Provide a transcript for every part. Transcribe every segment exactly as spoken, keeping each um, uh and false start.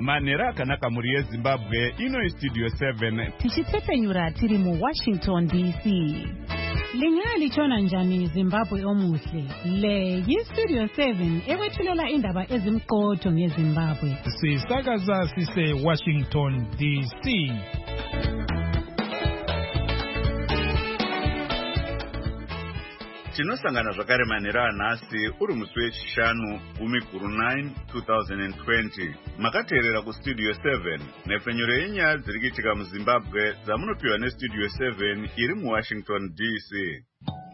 Manera akanaka muri yeZimbabwe ino Studio seven. Tichitsepenyura tiri mu Washington D C. Lingali chona njani Zimbabwe omuhle. Le yi Studio seven ewethulela indaba ezimqotho ngeZimbabwe. Sisakaza sise Washington D C. Tinosangana zvakare manhero anhasi uri musi wechishanu gumi guru nine twenty twenty. Makateerera kuStudio seven nepfenyuro yenyaya dziri kuitika muZimbabwe dzamunopiwa neStudio seven iri muWashington D C.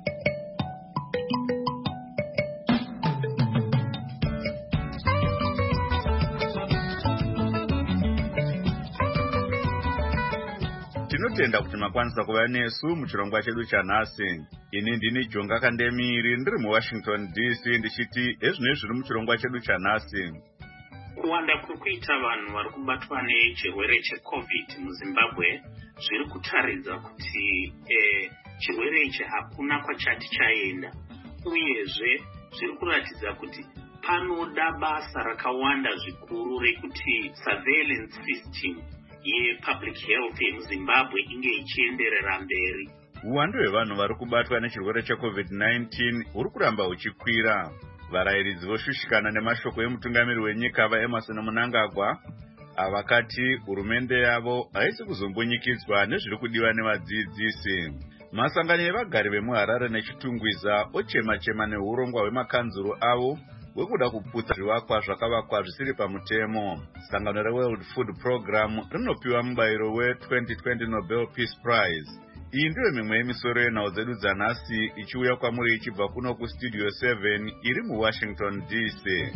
Tinotenda kuti makwanisa kuva nesu muchirongwa chedu chanhasi. Ini ndini Jonga Kandemiri ndiri muWashington D C ndichiti ezvinezvi zviri muchirongwa chedu chanhasi. Kuwanda kurikuita vanhu vari kubatwa nechirwere cheCovid muZimbabwe zviri kutaridza kuti eh, chirwere ichi hakuna kwachati chaenda, uyezve zviri kuratidza kuti panoda basa rakawanda zvikuru rekuti surveillance system yepublic health yemuZimbabwe inge ichienderera mberi. Uwandu hwevanhu vari kubatwa nechirwere cheCovid nineteen huri kuramba huchikwira. Varayiridzi voshushikana nemashoko emutungamiri wenyika vaEmmerson Mnangagwa avakati hurumende yavo haisi kuzombonyikidzwa nezviri kudiwa nevadzidzisi. Masangano evagari vemuHarare neChitungwiza ochema-chema neurongwa hwemakanzuro avo wekuda kuputsa zvivakwa zvakavakwa zvisiri pamutemo. Sangano reWorld Food Program rinopiwa mubayiro we-twenty twenty Nobel Peace Prize. Iyi ndiyo mimwe yemisoro yenhau dzedu dzanhasi ichiuya kwamuri ichibva kuno kuStudio seven iri muWashington D C.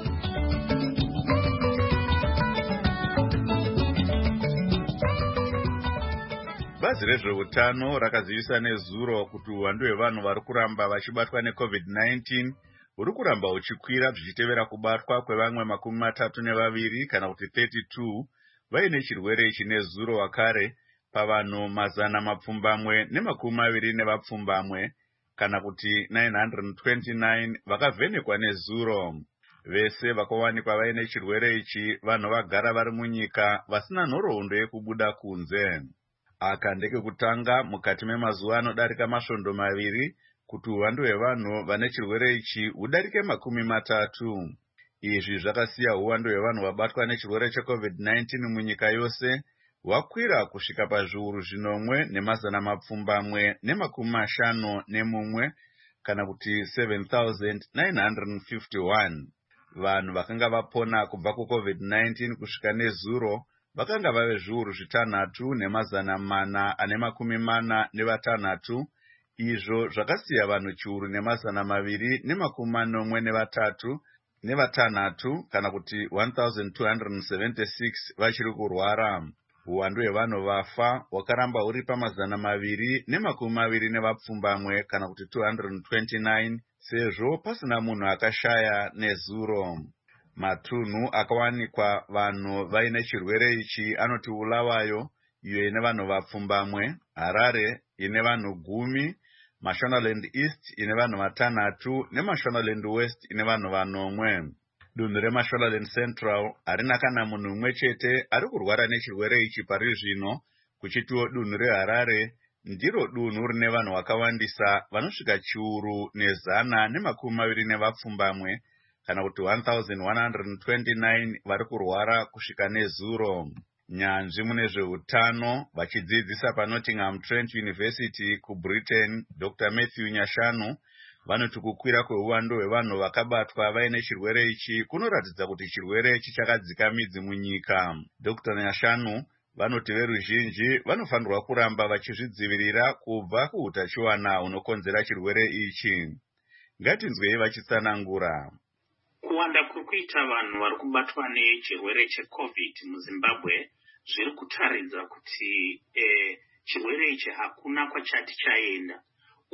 Bazi rezveutano rakazivisa nezuro kuti uwandu hwevanhu vari kuramba vachibatwa neCovid nineteen huri kuramba huchikwira zvichitevera kubatwa kwevamwe makumi matatu nevaviri kana kuti thirty-two vaine chirwere ichi nezuro wakare pavanhu mazana mapfumbamwe nemakumi maviri nevapfumbamwe kana kuti nine hundred twenty-nine vakavhenekwa nezuro. Vese vakawanikwa vaine chirwere ichi vanhu vagara vari munyika vasina nhoroondo yekubuda kunze. Aka ndekekutanga mukati memazuva anodarika masvondo maviri kuti uwandu hwevanhu vane chirwere ichi hudarike makumi matatu. Izvi zvakasiya uwandu hwevanhu vabatwa nechirwere cheCovid nineteen munyika yose hwakwira kusvika pazviuru zvinomwe nemazana mapfumbamwe nemakumi mashanu nemumwe kana kuti seven thousand nine hundred fifty-one. Vanhu vakanga vapona kubva kuCovid nineteen kusvika nezuro vakanga vave zviuru zvitanhatu nemazana mana ane makumi mana nevatanhatu. Izvo zvakasiya vanhu chiuru nemazana maviri nemakumi manomwe nevatatu nevatanhatu kana kuti one thousand two hundred seventy-six vachiri kurwara. Uwandu hwevanhu vafa hwakaramba huri pamazana maviri nemakumi maviri nevapfumbamwe kana kuti two hundred twenty-nine sezvo pasina munhu akashaya nezuro. Matunhu akawanikwa vanhu vaine chirwere ichi anoti Bulawayo iyo ine vanhu vapfumbamwe, Harare ine vanhu gumi, Mashonaland East ine vanhu vatanhatu neMashonaland West ine vanhu vanomwe. Dunhu reMashonaland Central harina kana munhu mumwe chete ari kurwara nechirwere ichi pari zvino, kuchitiwo dunhu reHarare ndiro dunhu rine vanhu vakawandisa vanosvika chiuru nezana nemakumi maviri nevapfumbamwe kana kuti one thousand one hundred twenty-nine vari kurwara kusvika nezuro. Nyanzvi mune zveutano vachidzidzisa paNottingham Trent University kuBritain, Doctor Matthew Nyashanu vanoti kukwira kweuwandu hwevanhu vakabatwa vaine chirwere ichi kunoratidza kuti chirwere ichi chakadzika midzi munyika. Doctor Nyashanu vanoti veruzhinji vanofanirwa kuramba vachizvidzivirira kubva kuutachiwana hunokonzera chirwere ichi. Ngatinzwei vachitsanangura. Kuwanda kurikuita vanhu vari kubatwa nechirwere cheCovid muZimbabwe zviri kutaridza kuti eh, chirwere ichi hakuna kwachati chaenda,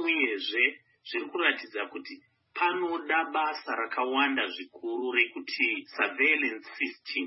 uyezve zviri kuratidza kuti panoda basa rakawanda zvikuru rekuti surveillance system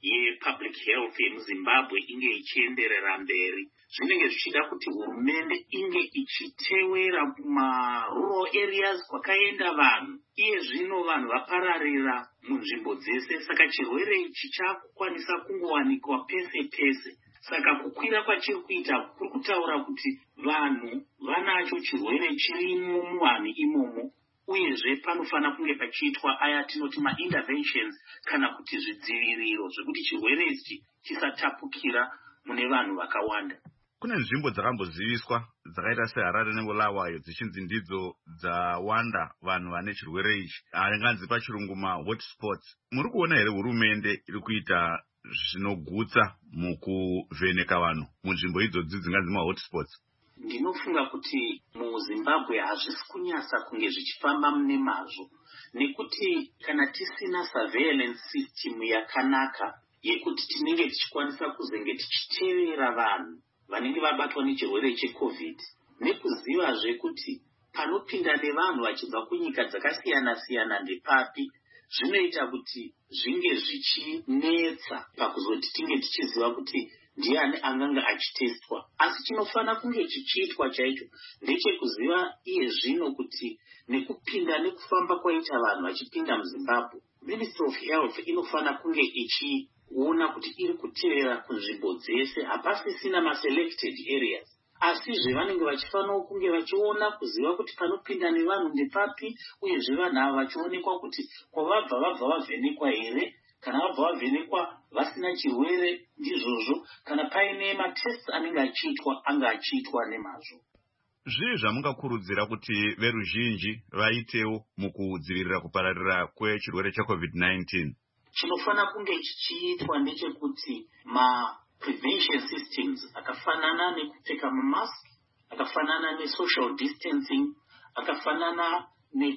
yepublic health yemuzimbabwe inge ichienderera mberi. Zvinenge zvichida kuti hurumende inge ichitewera kumarural areas kwakaenda vanhu, iye zvino vanhu vapararira munzvimbo dzese, saka chirwere ichi chakukwanisa kungowanikwa pese pese. Saka kukwira kwachiri kuita kuri kutaura kuti vanhu vanacho chirwere chirimo muvanhu imomo, uyezve panofana kunge pachiitwa aya tinoti ma-interventions kana kuti zvidziviriro zvekuti chirwere ichi chisatapukira mune vanhu vakawanda. Kune nzvimbo dzakamboziviswa dzakaita seHarare neBulawayo dzichinzi ndidzo dzawanda vanhu vane chirwere ichi, aringanzi pachirungu ma-hotspots. Muri kuona here hurumende iri kuita zvinogutsa mukuvheneka vanhu munzvimbo idzodzi dzinganzi ma-hotspots? Ndinofunga kuti muZimbabwe hazvisi kunyasa kunge zvichifamba mune mazvo, nekuti kana tisina surveillance system yakanaka yekuti tinenge tichikwanisa kuzenge tichitevera vanhu vanenge vabatwa nechirwere cheCovid, nekuzivazve kuti panopinda nevanhu vachibva kunyika dzakasiyana siyana ndepapi, zvinoita kuti zvinge zvichinetsa pakuzoti tinge tichiziva kuti ndiani anganga achitestwa. Asi chinofana kunge chichiitwa chaicho ndechekuziva iye zvino kuti nekupinda nekufamba kwaita vanhu vachipinda muZimbabwe, Ministry of Health inofana kunge ichiona kuti iri kutevera kunzvimbo dzese, hapasisina ma-selected areas. Asizve vanenge vachifanira kunge vachiona kuziva kuti panopinda nevanhu ndepapi, uyezve vanhu ava vachionekwa kuti kwavabva vabva vavhenekwa here, kana vabva vavhenekwa vasina chirwere ndizvozvo, kana paine matests anenge achiitwa anga achiitwa nemazvo. Zvii zvamungakurudzira kuti veruzhinji vaitewo mukudzivirira kupararira kwechirwere cheCovid nineteen? Chinofana kunge chichiitwa ndechekuti ma prevention systems akafanana nekupfeka mamask, akafanana nesocial distancing, akafanana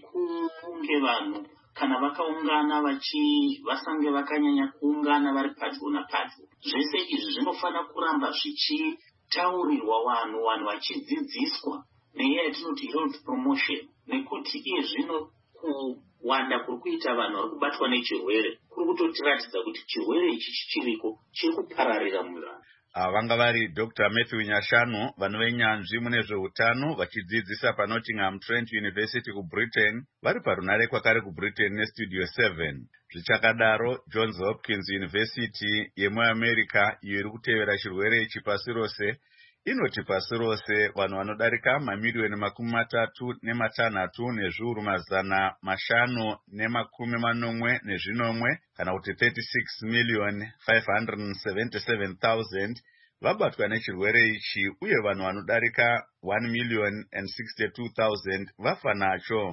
nekunge vanhu kana vakaungana vachi vasange vakanyanya kuungana vari padyo napadyo. Zvese izvi zvinofana kuramba zvichitaurirwa vanhu, vanhu vachidzidziswa nenyaya yatinoti health promotion, nekuti iye zvino kuwanda kuri kuita vanhu vari kubatwa nechirwere kuri kutotiratidza kuti chirwere ichi chichiriko chiri kupararira muvanhu. Vanga vari Doctor Matthew Nyashanu, vanhu venyanzvi mune zveutano vachidzidzisa paNottingham Trent University kuBritain, vari parunare kwakare kuBritain neStudio seven. Zvichakadaro, Johns Hopkins University yemuAmerica iyo iri kutevera chirwere ichi pasi rose inoti pasi rose vanhu vanodarika mamiliyoni makumi matatu nematanhatu nezviuru mazana mashanu nemakumi manomwe nezvinomwe, kana kuti thirty-six million five hundred seventy-seven thousand vabatwa nechirwere ichi, uye vanhu vanodarika one million sixty-two thousand vafa nacho.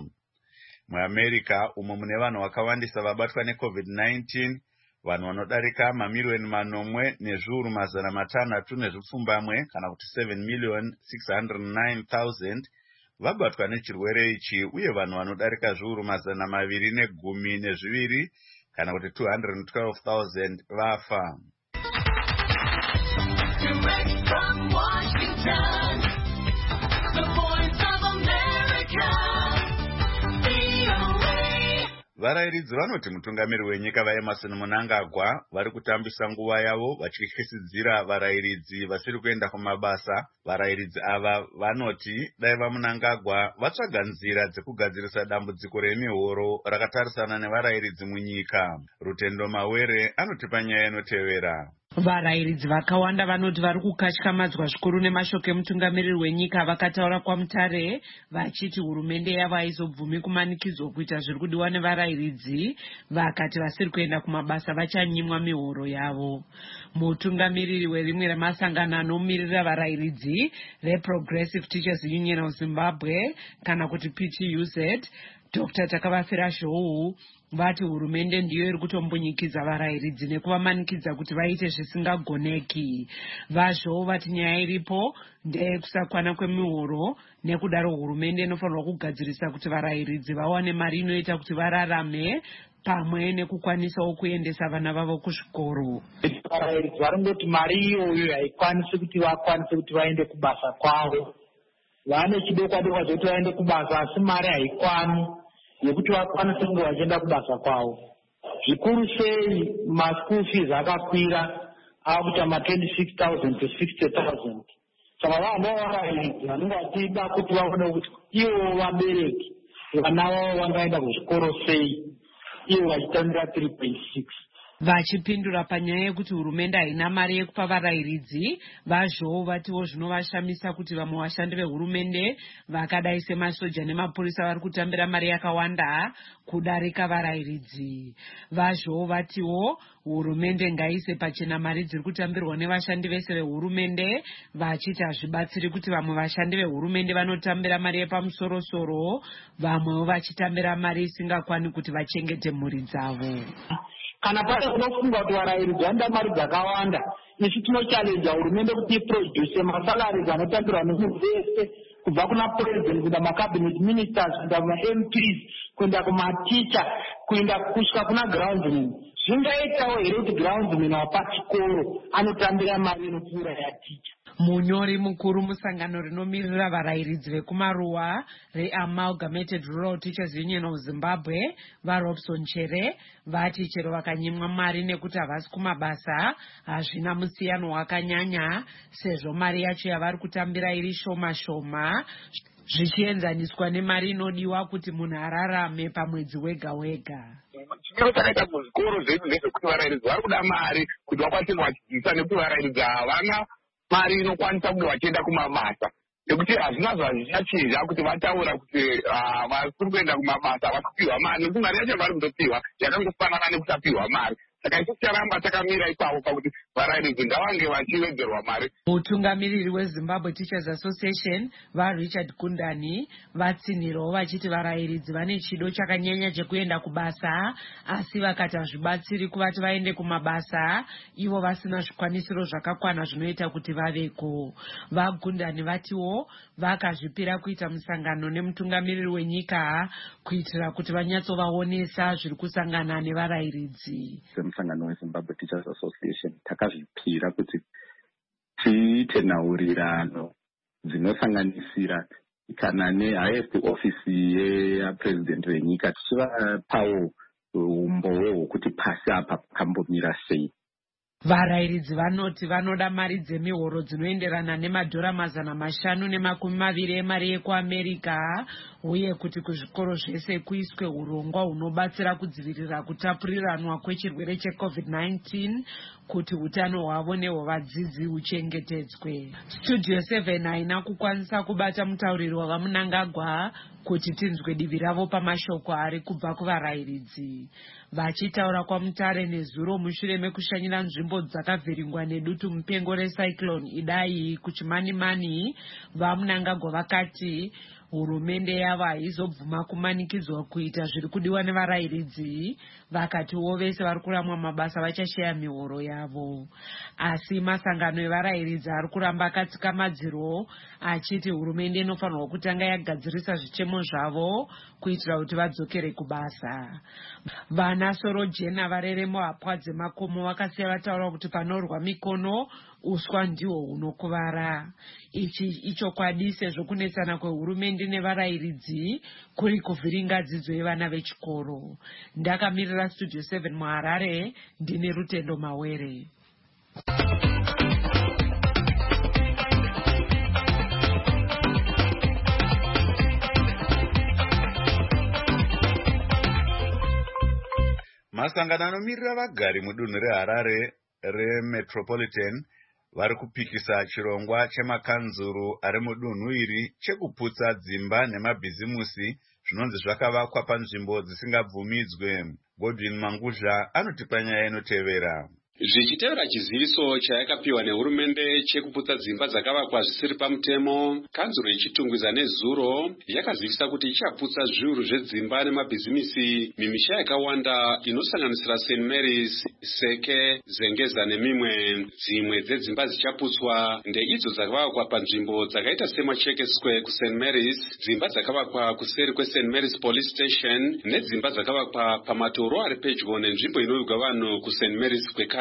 MuAmerica umo mune vanhu vakawandisa vabatwa neCovid nineteen, vanhu vanodarika mamiliyoni manomwe nezviuru mazana matanhatu nezvipfumbamwe, kana kuti seven million six hundred nine thousand vabatwa nechirwere ichi, uye vanhu vanodarika zviuru mazana maviri negumi nezviviri, kana kuti two hundred twelve thousand vafa. Direct from Washington, the voice of America, V O A. Varairidzi vanoti mutungamiri wenyika vaEmmerson Mnangagwa vari kutambisa nguva yavo vachityisidzira varairidzi vasiri kuenda kumabasa. Varairidzi ava vanoti dai vaMnangagwa vatsvaga nzira dzekugadzirisa dambudziko remihoro rakatarisana nevarairidzi munyika. Rutendo Mawere anoti panyaya inotevera. Varairidzi vakawanda vanoti vari kukatyamadzwa zvikuru nemashoko emutungamiriri wenyika vakataura kwaMutare vachiti hurumende yavo haizobvumi kumanikidzwa kuita zviri kudiwa nevarairidzi, vakati vasiri kuenda kumabasa vachanyimwa mihoro yavo. Mutungamiriri werimwe remasangano anomirira varairidzi reProgressive Teachers Union of Zimbabwe, kana kuti P T U Z, Doctor Takavafira Zhou, vati hurumende ndiyo iri kutombunyikidza varairidzi nekuvamanikidza kuti vaite zvisingagoneki. Vazhou vati nyaya iripo ndeyekusakwana kwemihoro, nekudaro hurumende inofanirwa kugadzirisa kuti varairidzi vawane mari inoita kuti vararame pamwe nekukwanisawo kuendesa vana vavo kuzvikoro. Varairidzi varongoti mari iyoyo haikwanisi kuti vakwanise kuti vaende kubasa kwavo. Vane chidokwa dokwa chekuti vaende kubasa asi mari haikwani yekuti vakwanise kunge vachienda kubasa kwavo. zvikuru sei maschool fees akakwira akuita ma twenty-six thousand to sixty thousand. Saka vanhu vavarairidzi vanenge vachida kuti vaone kuti ivo vabereki vana vavo vangaenda kuzvikoro sei ivo vachitambira three point six. Vachipindura panyaya yekuti hurumende haina mari yekupa varairidzi, vazvowo vatiwo zvinovashamisa kuti vamwe vashandi vehurumende vakadai semasoja nemapurisa vari kutambira mari yakawanda kudarika varairidzi. Vazvowo vatiwo hurumende ngaise pachena mari dziri kutambirwa nevashandi vese vehurumende, vachiti hazvibatsiri kuti vamwe vashandi vehurumende vanotambira mari yepamusoro-soro, vamwewo vachitambira mari isingakwani kuti vachengete mhuri dzavo. Kana pale kunofunga kuti varairidzi vanoda mari dzakawanda, isu tinochalenja hurumende kuti iproduce masalari anotambirwa nemunhu wese kubva kuna president kuenda macabinet ministers kuenda kuma-M Ps kuenda kumaticha kuenda kusvika kuna groundsman. Zvingaitawo here kuti groundsman wapachikoro anotambira mari inopfuura yaticha. Munyori mukuru musangano rinomiririra varairidzi vekumaruwa reAmalgamated Rural Teachers Union of Zimbabwe vaRobson Chere vati chero vakanyimwa mari nekuti havasi kumabasa hazvina musiyano wakanyanya sezvo mari yacho yavari kutambira iri shoma shoma zvichienzaniswa nemari inodiwa kuti munhu ararame pamwedzi wega wega. Chimiro chakaita muzvikoro zvedu ndezvekuti varairidzi vari kuda mari kuti vakwanise kuvadzidzisa nekuti varairidzi havana mari inokwanisa kuti vachienda kumabasa nekuti hazvina zvazvichachinja kuti vataura kuti vari kuenda kumabasa havasi kupiwa mari nekuti mari yacho vari kundopiwa yakangofanana nekutapiwa mari. Saka isu ticharamba takamira ipapo pakuti varairidzi ngavange vachivedzerwa mari. Mutungamiriri weZimbabwe Teachers Association vaRichard Kundani vatsinhirawo vachiti varairidzi vane chido chakanyanya chekuenda kubasa asi vakati hazvibatsiri kuvati vaende kumabasa ivo vasina zvikwanisiro zvakakwana zvinoita kuti vaveko. VaGundani vatiwo vakazvipira kuita musangano nemutungamiriri wenyika kuitira kuti vanyatsovaonesa zviri kusangana nevarairidzi. Musangano weZimbabwe Teachers Association takazvipira kuti tiite nhaurirano dzinosanganisira kana nehighest office yepresident wenyika tichivapawo umbowo hwokuti pasi apa pakambomira sei. Varairidzi vanoti vanoda mari dzemihoro dzinoenderana nemadhora mazana mashanu nemakumi maviri emari yekuAmerika uye kuti kuzvikoro zvese kuiswe urongwa hunobatsira kudzivirira kutapuriranwa kwechirwere checovid nineteen kuti utano hwavo nehwevadzidzi huchengetedzwe. Studio seven haina kukwanisa kubata mutauriri wavaMunangagwa kuti tinzwe divi ravo pamashoko ari kubva kuvarairidzi. Vachitaura kwaMutare nezuro mushure mekushanyira nzvimbo dzakavhiringwa nedutu mupengo recyclone Idai kuchimanimani, vaMunangagwa vakati hurumende yavo haizobvuma kumanikidzwa kuita zviri kudiwa nevarairidzi, vakatiwo vese vari kuramwa mabasa vachashaya mihoro yavo. Asi masangano evarairidzi ari kuramba akatsika madziro achiti hurumende inofanirwa kutanga yagadzirisa zvichemo zvavo kuitira kuti vadzokere kubasa. Vana Sorojena vareremo hapwa dzemakomo vakasiya vataura kuti panorwa mikono uswa ndihwo hunokuvara. Ichi ichokwadi sezvo kunetsana kwehurumende nevarairidzi kuri kuvhiringa dzidzo yevana vechikoro. Ndakamirira Studio seven muHarare, ndine Rutendo Mawere. Masangano anomirira vagari mudunhu reHarare remetropolitan vari kupikisa chirongwa chemakanzuru ari mudunhu iri chekuputsa dzimba nemabhizimusi zvinonzi zvakavakwa panzvimbo dzisingabvumidzwe. Godwin Manguzha anotipa nyaya inotevera. Zvichitevera chiziviso chayakapiwa nehurumende chekuputsa dzimba dzakavakwa zvisiri pamutemo, kanzuro ichitungwiza nezuro yakazivisa kuti ichaputsa zviuru zvedzimba nemabhizimisi mimisha yakawanda inosanganisira Saint Mary's, Seke, Zengeza nemimwe. Dzimwe dzedzimba dzichaputswa ndeidzo dzakavakwa panzvimbo dzakaita seMacheke Square kuSaint Mary's, dzimba dzakavakwa kuseri kweSaint Mary's Police Station nedzimba dzakavakwa pamatoro ari pedyo nenzvimbo inovigwa vanhu kuSaint Mary's Square.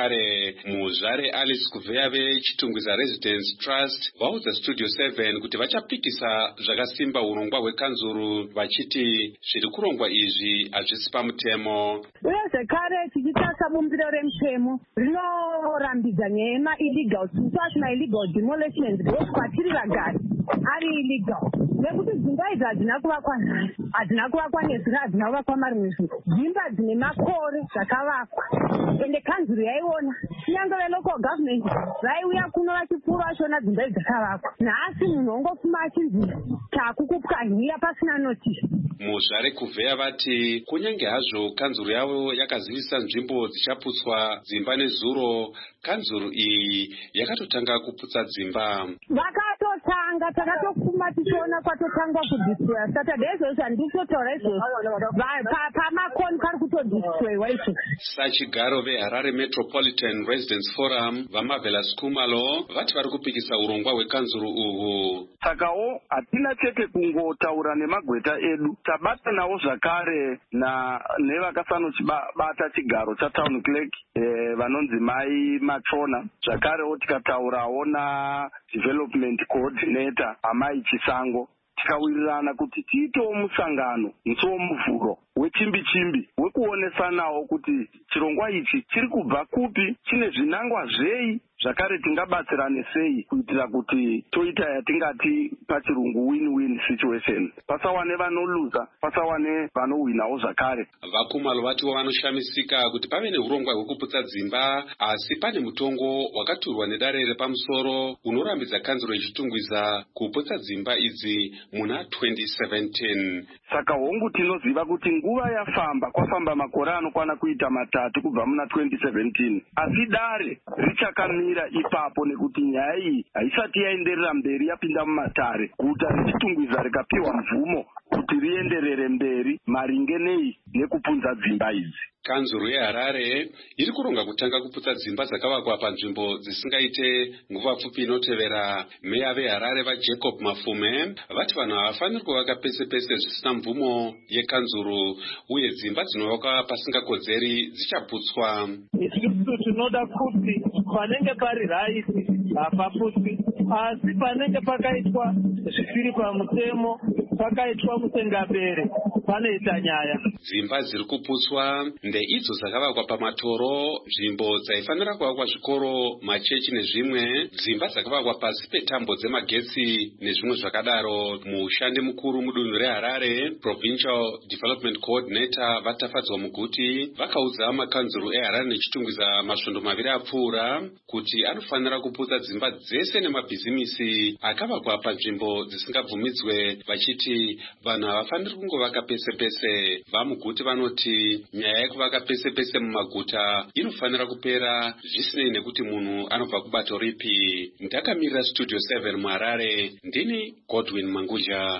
zvakare. Muzvare Alice Kuveya vechitungwiza Residence Trust vaudza Studio seven kuti vachapikisa zvakasimba urongwa hwekanzuru vachiti zviri kurongwa izvi hazvisi pamutemo. Uye zvekare tichitarisa bumbiro remutemo rinorambidza nyaya yema-illegal such ma-illegal demolitions ngekuti kwatiri vagari ari illegal nekuti dzimba idzi hadzina kuvakwa nhasi, hadzina kuvakwa nezuro, hadzina kuvakwa marimwe zviro. Dzimba dzine makore zvakavakwa ende kanzuru yaiona kunyange velocal government vaiuya kuno vachipfuura vachiona dzimba idzi dzakavakwa. Nhasi munhu ongofuma achinzi takukupwanhira pasina notisi. Muzvare Kuveya vati kunyange hazvo kanzuru yavo yakazivisa nzvimbo dzichaputswa dzimba nezuro, kanzuru iyi yakatotanga kuputsa dzimba. Vakatotanga takatofuma tichiona kwatotangwa kudistroya Saturday izvozvo handitotaura izvozvo pamakoni kari kutodistroyiwa izvo. Sachigaro veHarare Metropolitan Residence Forum vaMarvelous Kumalo vati vari kupikisa urongwa hwekanzuru uhwu. Sakawo hatina chete kungotaura nemagweta edu, tabatanawo zvakare na nevakasanochibata chigaro chatown clerk eh, vanonzi Mai Machona, zvakarewo tikataurawo na development coordinator Amai Chisango, tikawirirana kuti tiitewo musangano musi womuvhuro wechimbi chimbi wekuonesanawo kuti chirongwa ichi chiri kubva kupi, chine zvinangwa zvei, zvakare tingabatsirane sei kuitira kuti toita yatingati pachirungu win-win situation, pasawane vanoluza, pasawane vanowinawo zvakare. Vakumalo vatiwo vanoshamisika kuti pave neurongwa hwekuputsa dzimba asi pane mutongo wakaturwa nedare repamusoro unorambidza kanzuro ichitungwiza kuputsa dzimba idzi muna twenty seventeen. Saka hongu tinoziva kuti nguva yafamba, kwafamba makore anokwana kuita matatu kubva muna twenty seventeen, asi dare richakamira ipapo nekuti nyaya iyi haisati yaenderera mberi yapinda mumatare. Guta richitungwiza rikapiwa mvumo kuti rienderere mberi maringe nei nekupunza dzimba idzi. Kanzuru yeHarare iri kuronga kutanga kuputsa dzimba dzakavakwa panzvimbo dzisingaite nguva pfupi inotevera. Meya veHarare vaJacob Mafume vati vanhu havafaniri kuvaka pese pese zvisina mvumo yekanzuru uye dzimba dzinovakwa pasingakodzeri dzichaputswa. Isusu tinoda kuti panenge pari raiti hapaputswi, asi panenge pakaitwa zvisiri pamutemo, pakaitwa musengapere, panoita nyaya. Dzimba dziri kuputswa ndeidzo dzakavakwa pamatoro, nzvimbo dzaifanira kuvakwa zvikoro, machechi nezvimwe, dzimba dzakavakwa pasi petambo dzemagetsi nezvimwe zvakadaro. Mushandi mukuru mudunhu reHarare, Provincial Development Coordinator Vatafadzwa Muguti vakaudza makanzuru eHarare nechitungwiza masvondo maviri apfuura kuti anofanira kuputsa dzimba dzese nemabhizimisi akavakwa panzvimbo dzisingabvumidzwe, vachiti vanhu havafaniri kungovaka pese pese. VaMuguti vanoti nyaya yekuvaka pese pese mumaguta inofanira kupera zvisinei nekuti munhu anobva kubato ripi. Ndakamirira Studio seven muHarare, ndini Godwin Manguja.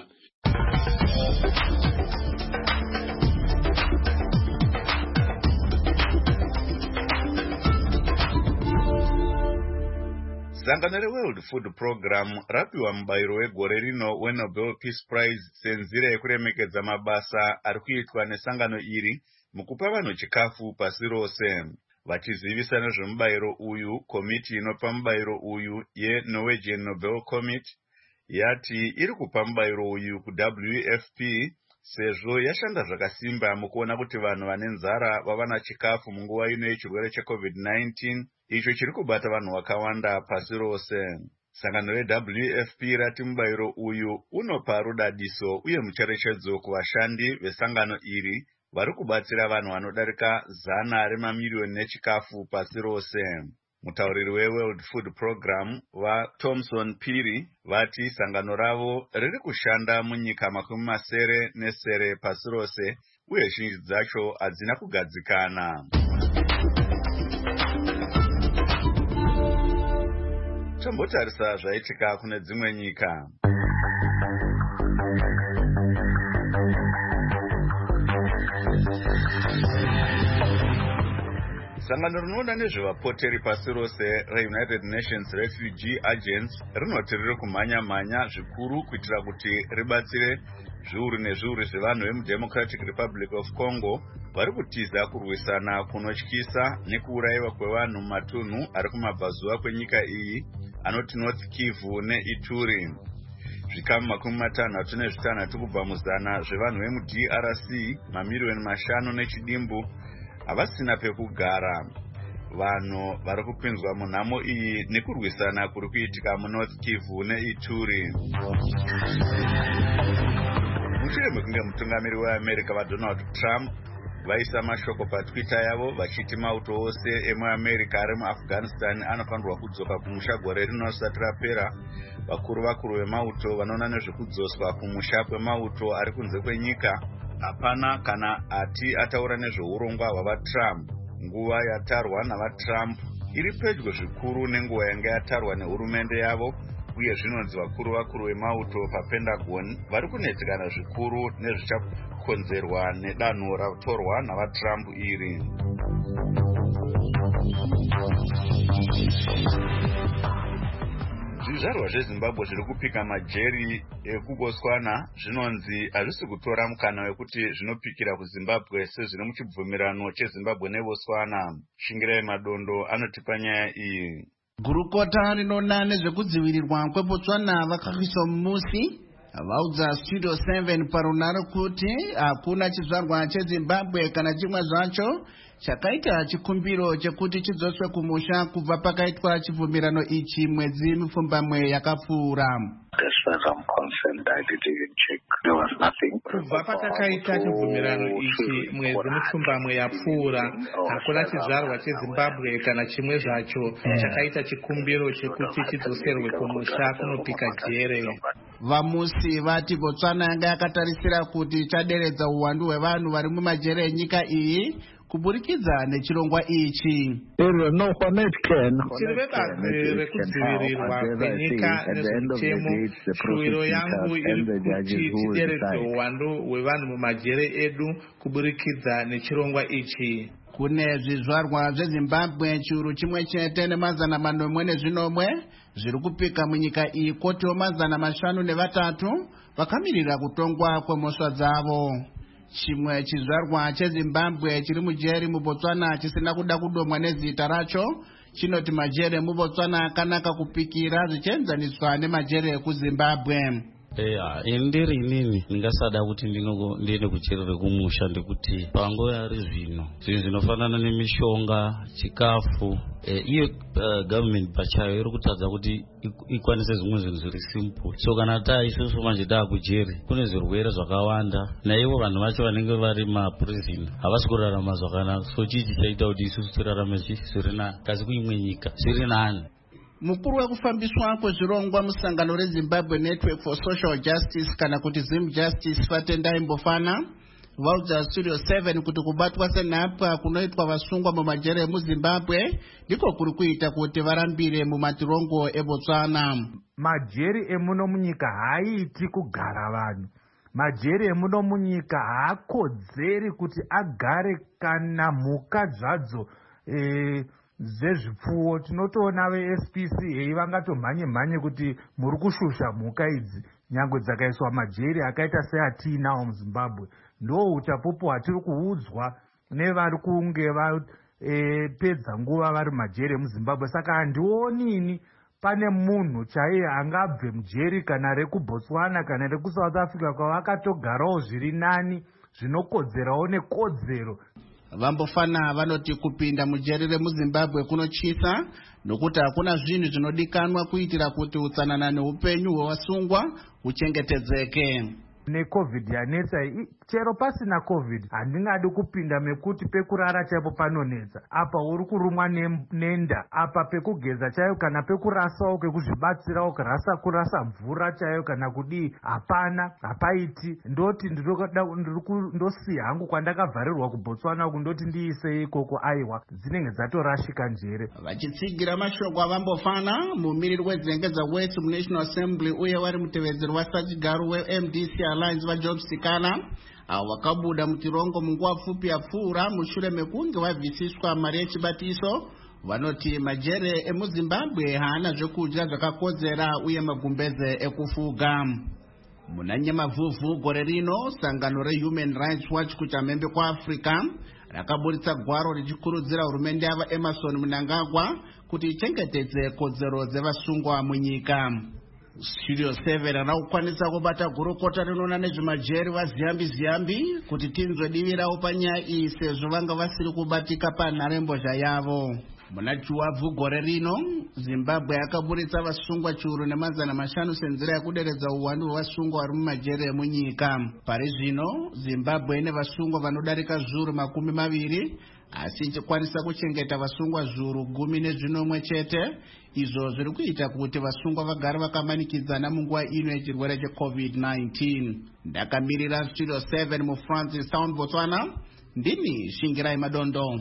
Sangano reWorld Food Program rapiwa mubayiro wegore rino weNobel Peace Prize senzira yekuremekedza mabasa ari kuitwa nesangano iri mukupa vanhu chikafu pasi rose. Vachizivisa nezvemubayiro uyu, komiti inopa mubayiro uyu yeNorwegian Nobel Committee yati iri kupa mubayiro uyu kuW F P sezvo yashanda zvakasimba mukuona kuti vanhu vane nzara vavana chikafu munguva ino yechirwere cheCovid nineteen icho chiri kubata vanhu vakawanda pasi rose. Sangano reW F P rati mubayiro uyu unopa rudadiso uye mucherechedzo kuvashandi vesangano iri vari kubatsira vanhu vanodarika zana remamiliyoni nechikafu pasi rose. Mutauriri weWorld Food Program vaThomson Phiri vati sangano ravo riri kushanda munyika makumi masere nesere pasi rose uye zhinji dzacho hadzina kugadzikana. Tombotarisa zvaitika kune dzimwe nyika. Sangano rinoona nezvevapoteri pasi rose reUnited Nations Refugee Agents rinoti riri kumhanya-mhanya zvikuru kuitira kuti ribatsire zviuru nezviuru zvevanhu vemudemocratic republic of Congo vari kutiza kurwisana kunotyisa nekuurayiwa kwevanhu mumatunhu ari kumabvazuva kwenyika iyi anoti North Kivu neIturi. Zvikamu makumi matanhatu nezvitanhatu kubva muzana zvevanhu vemu D R C mamiriyoni mashanu nechidimbu havasina pekugara. Vanhu vari kupinzwa munhamo iyi nekurwisana kuri kuitika muNorth Kivu neIturi. Mushure mekunge mutungamiri weAmerica vaDonald Trump vaisa mashoko paTwitter yavo vachiti mauto ose emuAmerica ari muAfghanistan anofanirwa kudzoka kumusha gore rinosati rapera, vakuru vakuru vemauto vanoona nezvekudzoswa kumusha kwemauto ari kunze kwenyika hapana kana ati ataura nezveurongwa hwavaTrump. Nguva yatarwa navaTrump iri pedyo zvikuru nenguva yanga yatarwa nehurumende yavo, uye zvinonzi vakuru vakuru vemauto paPentagon vari kunetsekana zvikuru nezvichakonzerwa nedanho ratorwa navaTrump iri. Zvizvarwa zveZimbabwe zviri kupika majeri ekuBotswana zvinonzi hazvisi kutora mukana wekuti zvinopikira kuZimbabwe sezviri muchibvumirano cheZimbabwe neBotswana. Shingirai Madondo anotipa nyaya iyi. Gurukota rinoona nezvekudzivirirwa kweBotswana vakaiswa musi vaudza Studio seven parunhare kuti hakuna chizvarwa cheZimbabwe kana chimwe zvacho chakaita chikumbiro chekuti chidzoswe kumusha kubva pakaitwa chibvumirano ichi mwedzi mipfumbamwe yakapfuura. As far as I'm concerned, I didn't even check. There was nothing. Kubva patakaita chibvumirano ichi mwedzi mipfumbamwe yapfuura, hakuna chizvarwa cheZimbabwe kana chimwe zvacho chakaita chikumbiro chekuti chidzoserwe kumusha kunopika jere. Vamusi vati Botswana yanga yakatarisira kuti chaderedza uwandu hwevanhu vari mumajere enyika iyi kuburikidza nechirongwa ichi. Chiri vebazi rekudzivirirwa kwenyika nezvemutemo, shuwiro yangu iri kuti tideredze uwandu hwevanhu mumajere edu kuburikidza nechirongwa ichi. Kune zvizvarwa zveZimbabwe chiuru chimwe chete nemazana manomwe nezvinomwe zviri kupika munyika iyi, kotiwo mazana mashanu nevatatu vakamirira kutongwa kwemhosva dzavo. Chimwe chizvarwa cheZimbabwe chiri mujeri muBotswana chisina kuda kudomwa nezita racho chinoti majere muBotswana akanaka kupikira zvichienzaniswa nemajere ekuZimbabwe. Eya, indiri inini ndingasada kuti ndiende kucherere kumusha ndekuti panguva yari zvino zvinhu zvinofanana nemishonga, chikafu, iyo government pachayo iri kutadza kuti ikwanise zvimwe zvinhu zviri simple. So kana taisusu manje taakujeri kune zvirwere zvakawanda, naivo vanhu vacho vanenge vari maprison havasi kurarama zvakanaka. So chichi chaita kuti isusu tirarame zviri nani, kasi kuimwe nyika zviri nani. Mukuru wekufambiswa kwezvirongwa musangano reZimbabwe Network for Social Justice kana kuti Zim Justice Fatendai Mbofana vaudza Studio seven kuti kubatwa senhapwa kunoitwa vasungwa mumajere emuZimbabwe ndiko kuri kuita kuti varambire mumatirongo eBotswana. Majeri emuno munyika haaiti kugara vanhu. Majeri emuno munyika haakodzeri kuti agare kana mhuka zvadzo e, zvezvipfuwo. Tinotoona ve-S P C ei vangatomhanye mhanye kuti muri kushusha mhuka idzi nyangwe dzakaiswa majeri akaita seatinawo muZimbabwe. Ndo uchapupu hwatiri kuudzwa nevari kunge vapedza e, nguva vari majeri emuZimbabwe. Saka handioni pane munhu chaiye angabve mujeri kana rekuBotswana kana rekuSouth Africa kwavakatogarawo zviri nani zvinokodzerawo nekodzero. Vambofana vanoti kupinda mujeri remuZimbabwe kunochisa nokuti hakuna zvinhu zvinodikanwa kuitira kuti utsanana neupenyu hwevasungwa huchengetedzeke. NeCovid yanetsa, chero pasina COVID handingadi kupinda mekuti pekurara chaipo panonetsa. Apa uri kurumwa nenda, apa pekugeza chaiyo kana pekurasawo kekuzvibatsirawo kurasa kurasa mvura chaiyo kana kudii hapana, hapaiti. Ndoti ndosiya hangu kwandakavharirwa kuBotswana uku ndoti ndiise ikoko aiwa dzinenge dzatorashika njere. Vachitsigira mashoko aVambofana, mumiriri wedzengedza West National Assembly uye wari mutevedzeri waSachigaro weM D C Alliance vaJob Sikana avo vakabuda mutirongo munguva pfupi yapfuura mushure mekunge vabvisiswa mari yechibatiso, vanoti majere emuZimbabwe haana zvekudya zvakakodzera uye magumbeze ekufuga. Muna Nyamavhuvhu gore rino sangano reHuman Rights Watch kuchamhembe kwaAfrica rakaburitsa gwaro richikurudzira hurumende yava Emerson Mnangagwa kuti ichengetedze kodzero dzevasungwa munyika. Studio seven anakukwanisa kubata gurukota rinoona nezvemajeri vaZiyambi Ziyambi kuti tinzwe divi ravo panyaya iyi sezvo vanga vasiri kubatika panharembozha yavo. Muna Chiwabvu gore rino Zimbabwe yakaburitsa vasungwa chiuru nemazana mashanu senzira yakuderedza uwandu hwevasungwa vari mumajeri emunyika. Pari zvino Zimbabwe ine vasungwa vanodarika zviuru makumi maviri asi ichikwanisa kuchengeta vasungwa zviuru gumi nezvinomwe chete, izvo zviri kuita kuti vasungwa vagare vakamanikidzana munguva ino yechirwere checovid nineteen. Ndakamirira Studio seven muFrancis Town, Botswana. Ndini Shingirai Madondo.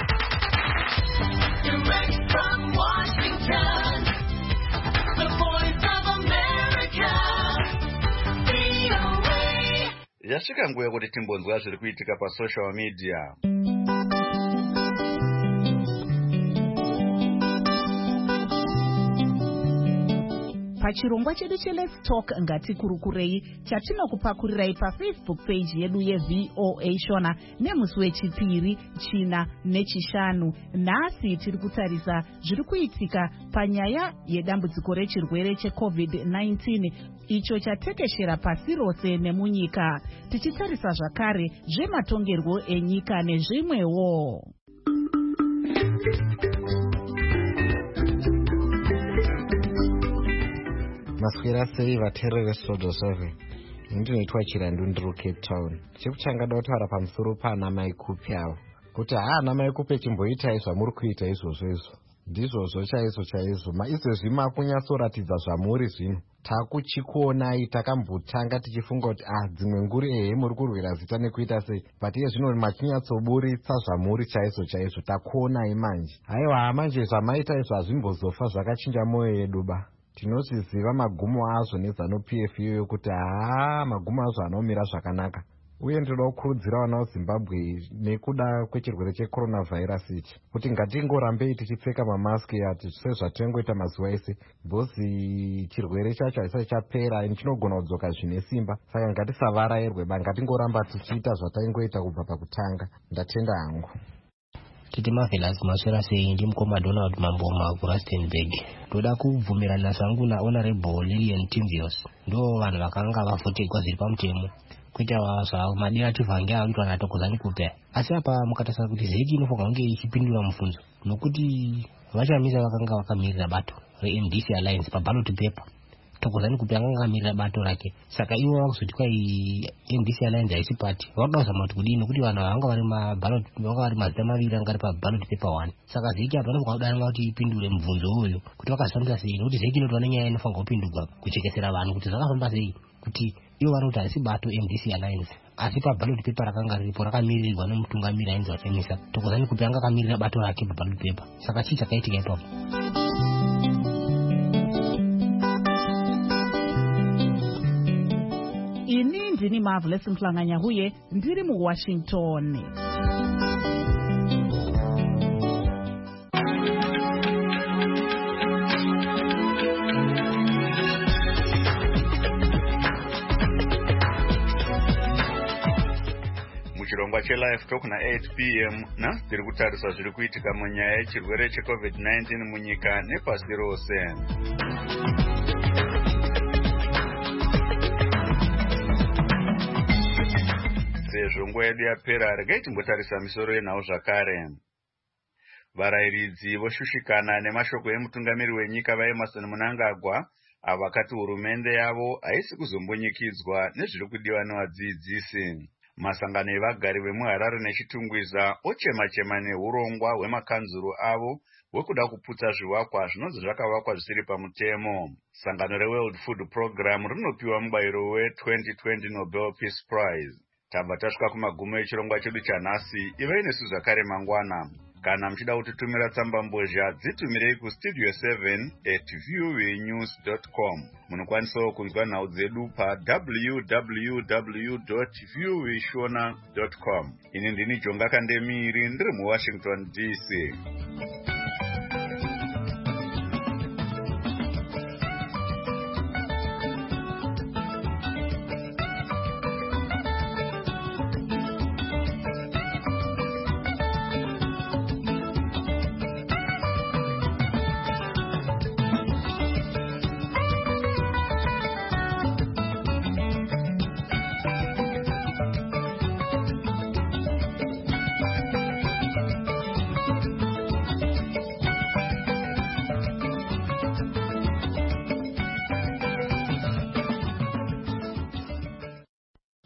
Direct from Washington, the voice of America, V O A. Yasvika nguva yekuti timbonzwa zviri kuitika pasocial media. Pachirongwa chedu cheLet's Talk ngatikurukurei chatinokupakurirai paFacebook page yedu yeV O A Shona nemusi wechipiri, china nechishanu. Nhasi tiri kutarisa zviri kuitika panyaya yedambudziko rechirwere checovid nineteen icho chatekeshera pasi rose nemunyika, tichitarisa zvakare zvematongerwo enyika nezvimwewo. Maswera sei vateereri Studio seven. Ndinoitwa Chirandu ndiri Cape Town. Chekutanga ndautaura pamusoro pana mai kupi avo kuti haana mai kupi chimboitai zvamuri kuita izvozvo izvo ndizvozvo chaizvo chaizvo maizvezvi makunyatsoratidza zvamuri zvino takuchikuonai takambotanga tichifunga kuti ah dzimwe nguri ehe muri kurwira zita nekuita sei, but iye zvino machinyatsoburitsa zvamuri chaizvo chaizvo takuonai manje. Haiwa manje zvamaita izvo hazvimbozofa zvakachinja mwoyo yedu ba. Tinozviziva magumo azvo neZANU-P F iyoyo kuti haa magumo azvo anomira zvakanaka. Uye ndoda kukurudzira vana veZimbabwe nekuda kwechirwere cheCoronavirus ichi kuti ngatingorambei tichipfeka mamaski ati sezvatingoita mazuva ese, bhozi chirwere chacho haisati chapera eni chinogona kudzoka zvine simba. Saka ngatisavarairwe ba, ngatingoramba tichiita zvataingoita kubva pakutanga. Ndatenda hangu. Titi Marvelous Maswera sei ndimukoma Donald Mamboma kuRustenburg. Toda kubvumirana zvangu na Honorable Lillian Timvios. Ndo vanhu vakanga vavhoterwa zviri pamutemo kuita zva madirative ange aitwa natokozani kupe. Asi apa mukatasara kuti zeki inofanira kunge ichipindura mubvunzo nokuti vachamisa vakanga vakamirira bato reM D C Alliance paballot paper. Tokozani kupe akanga akamirira bato rake. Saka ivo vakuzoti kwai M D C Alliance haisi pati. Vanoda kuzama kuti kudini kuti vanhu vanga vari maballot vanga vari mazita maviri anga ari paballot paper one. Saka zeki apa vanobva kudanwa kuti ipindure mubvunzo uyu kuti vakazifambisa sei, nokuti zeki inoti vane nyaya inofanira kupindurwa kuchekesera vanhu kuti zvakafamba sei, kuti ivo vanoti haisi bato M D C Alliance asi paballot paper rakanga riripo rakamirirwa nomutungamiri ainzi vachamisa. Tokozani kupe anga akamirira bato rake paballot paper. Saka chii chakaitika ipapo? Ini ndini Marvelous Mhlanganyahuye ndiri muWashington. Muchirongwa cheLive Talk na eight p m na tiri kutarisa zviri kuitika munyaya yechirwere checovid nineteen munyika nepasi rose. Sezvo nguva yedu yapera, regai timbotarisa misoro yenhau zvakare. Varayiridzi voshushikana nemashoko emutungamiri wenyika vaEmerson Mnangagwa avo vakati hurumende yavo haisi kuzombonyikidzwa nezviri kudiwa nevadzidzisi. Masangano evagari vemuHarare neChitungwiza ochema-chema neurongwa hwemakanzuru avo hwekuda kuputsa zvivakwa zvinonzi zvakavakwa zvisiri pamutemo. Sangano reWorld Food Program rinopiwa mubayiro we-twenty twenty Nobel Peace Prize. Tabva tasvika kumagumo echirongwa chedu chanhasi. Ivai nesu zvakare mangwana. Kana muchida kutitumira tsamba mbozha, dzitumirei kustudio seven at v o a news dot com. Munokwanisawo kunzwa nhau dzedu pa w w w dot v o a shona dot com. Ini ndini Jonga Kandemiri ndiri muWashington D C.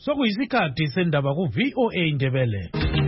sokuyisikhathi sendaba ku-V O A Ndebele.